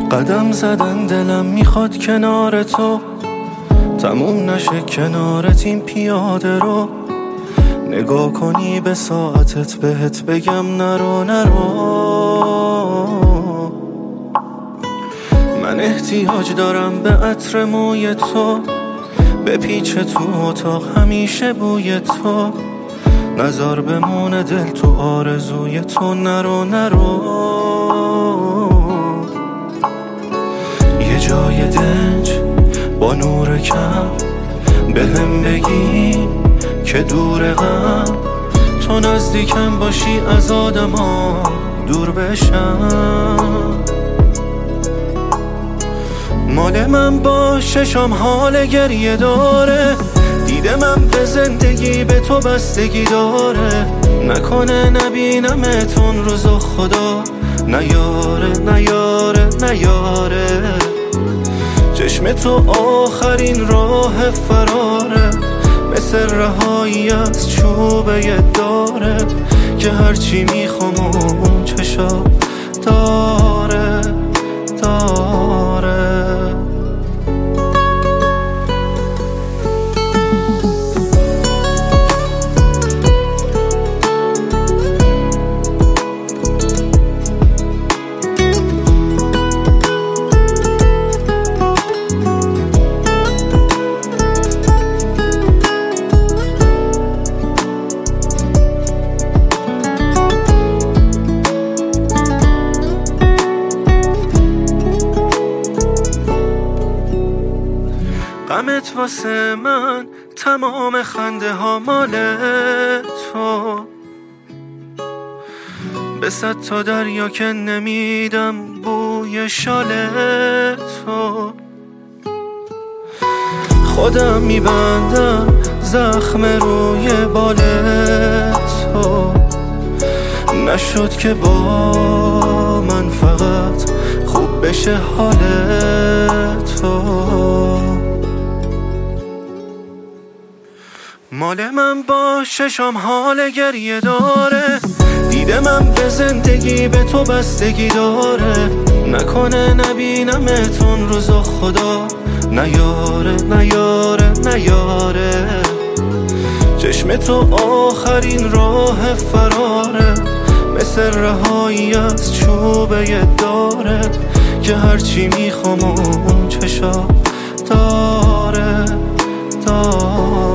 قدم زدن دلم میخواد کنار تو، تموم نشه کنارت این پیاده رو. نگاه کنی به ساعتت بهت بگم نرو نرو. من احتیاج دارم به عطر موی تو، به پیچ تو اتاق همیشه بوی تو. نظر بمونه دل تو آرزوی تو، نرو نرو. یه جای دنج با نور کم به هم بگی که دور غم، تو نزدیکم باشی از آدما دور بشم. مال من باشه شام حال گریه داره، دیده من به زندگی به تو بستگی داره. نکنه نبینمتون روزو خدا نیاره نیاره نیاره. چشم تو آخرین راه فراره، مثل رهایی از چوبه داره که هرچی میخوام اون چشا داره داره. غمت واسه من تمام خنده ها مال تو، به 100 تا دریا که نمیدم بوی شال تو. خودم میبندم زخم روی بال تو، نشد که با من فقط خوب بشه حال تو. مال من باشه شام حال گریه داره، دیده من به زندگی به تو بستگی داره. نکنه نبینمتون روزو خدا نیاره نیاره نیاره. چشم تو آخرین راه فراره، مثل رهایی از چوبه داره که هرچی میخوام اون چشا داره داره.